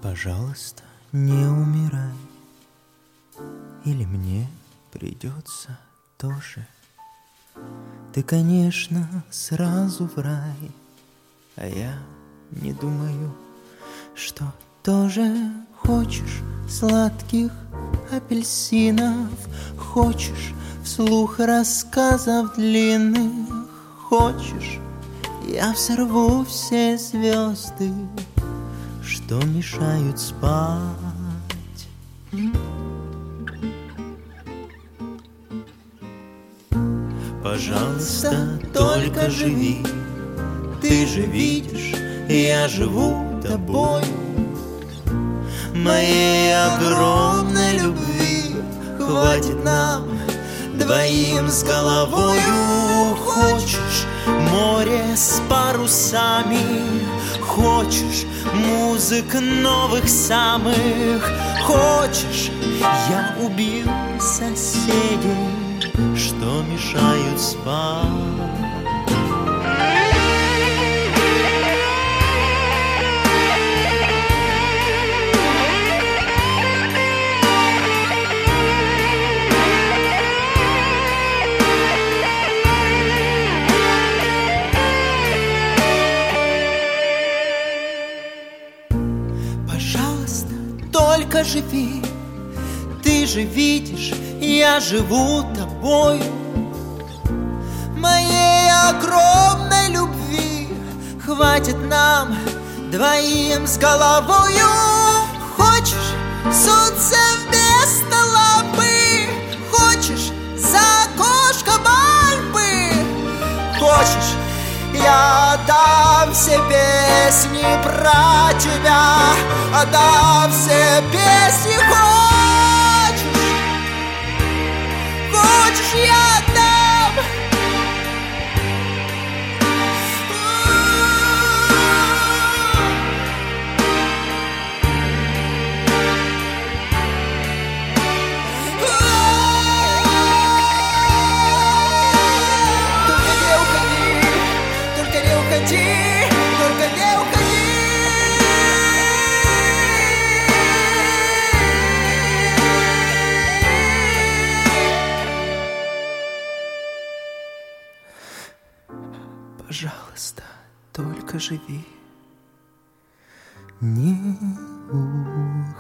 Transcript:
Пожалуйста, не умирай, или мне придется тоже. Ты, конечно, сразу в рай, а я не думаю, что тоже. Хочешь сладких апельсинов, хочешь вслух рассказов длинных, хочешь, я взорву все звезды, что мешают спать. Пожалуйста, только живи. Ты же видишь, я живу тобою. Моей огромной любви хватит нам двоим с головою. Хочешь море с парусами, хочешь музык новых самых, хочешь, я убью соседей, что мешают спать. Только живи, ты же видишь, я живу тобою. Моей огромной любви хватит нам двоим с головою. Хочешь солнце вместо лампы, хочешь за окошком Альпы, хочешь, я отдам все песни про тебя, отдам все песни. Хочешь, я отдам. Только не уходи, только не уходи, только не уходи. Пожалуйста, только живи, не